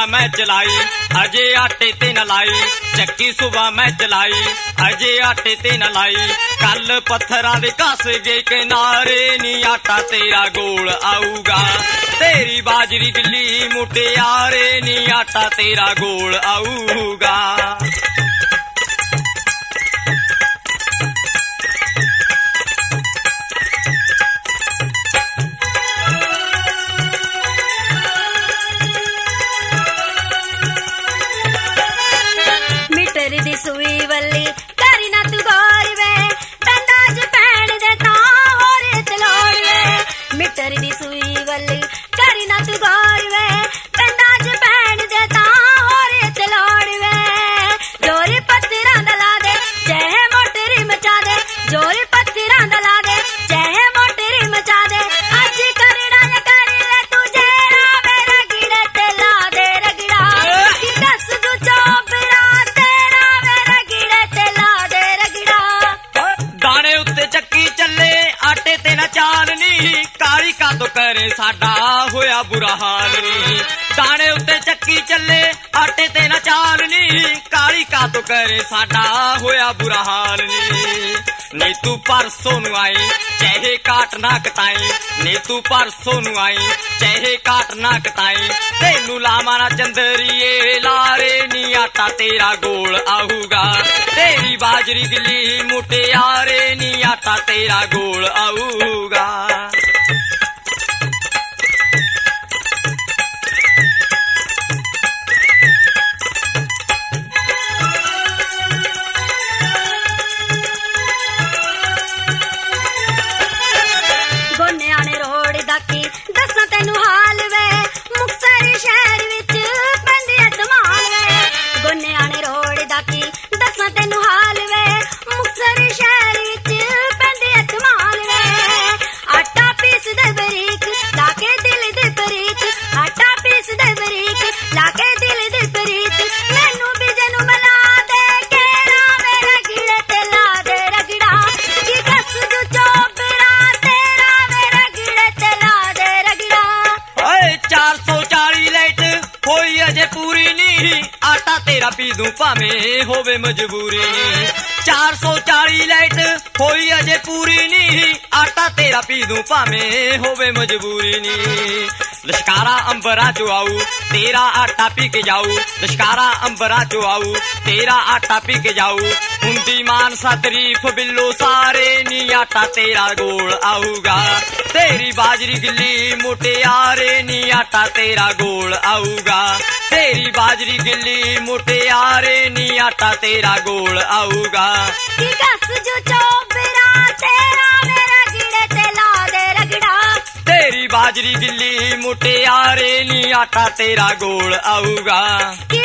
मैं चलाई अजे आटे ते न लाई चक्की सुबह मैं चलाई अजे आटे ते न लाई कल पत्थरां दे घस गए किनारे नी आटा तेरा गोल आऊगा तेरी बाजरी गिल्ली मुटियारे नी आटा तेरा गोल आऊगा। सुई वल्ली करी ना तू गौर वे बंदाज पैण दे तां होर तलोड़ वे मिटर दी सुई वल्ली करी ना तू गौर वे बंदाज पैण दे तां होर तलोड़ वे जोर पत्थरां दा ला दे चाहे मोटरी मचा दे जोर पत्थरां दा ला दे चाहे मोटरी मचा दे अज करड़ा या कर ले तू जेड़ा मेरा गिड़े ते ला दे रगड़ा कि दस तू चोपड़ा आटे ते ना चाल नी काली का तो करे साडा होया बुरा हाल नी दाने उत्ते चक्की चले आटे ते ना चाल नी काली का तो करे साडा होया बुरा हाल नी तू परसों नू आई चाहे काट ना कटाई नी तू परसों नू आई चाहे काट ना कटाई तेनू लावा ना चंदरिए लारे नी आटा तेरा गोल आऊगा तेरी बाजरी गिल्ली मुटियारे नी आटा तेरा गोल आऊगा। गोन्याने रोड दाकी दसा तेनू हाल वे मुक्तसर शहर विच पैंदी धमाल वे गोन्याने रोड दाकी दसा तेनू हाल वे मुक्तसर शहर विच पैंदी धमाल वे आटा पीस दे बरीक लाके दिल दे बरीक आटा पीस दे बरीक लाके दिल दे बरीक मैनू बीजे नू मिला दे केड़ा मेरा गिड़े ते ला दे रगड़ा कि दस जू चोपड़ा तेरा मेरा गिड़े ते ला दे रगड़ा। ओए 440 लाइट होई अजे पूरी नी आटा तेरा पी दूं भावें होवे मजबूरी 440 लाइट होई अजे पूरी नी आटा तेरा पी दूं भावें होवे मजबूरी नी लश्कारा अंबरा चो आऊ तेरा आटा पी के जाऊ लश्कारा अंबरा चो आऊ तेरा आटा पी के जाऊ हुंदी मानसा तरीफ बिल्लो सारे नी आटा तेरा गोल आऊगा तेरी बाजरी गिल्ली मुटियारे नी आटा तेरा गोल आऊगा तेरी बाजरी गिल्ली मुटियारे नी आटा तेरा गोल आऊगा कि दस जो चोपड़ा तेरा मेरा गिड़े ते ला दे रगड़ा तेरी बाजरी गिल्ली मुटियारे नी आटा तेरा गोल आऊगा।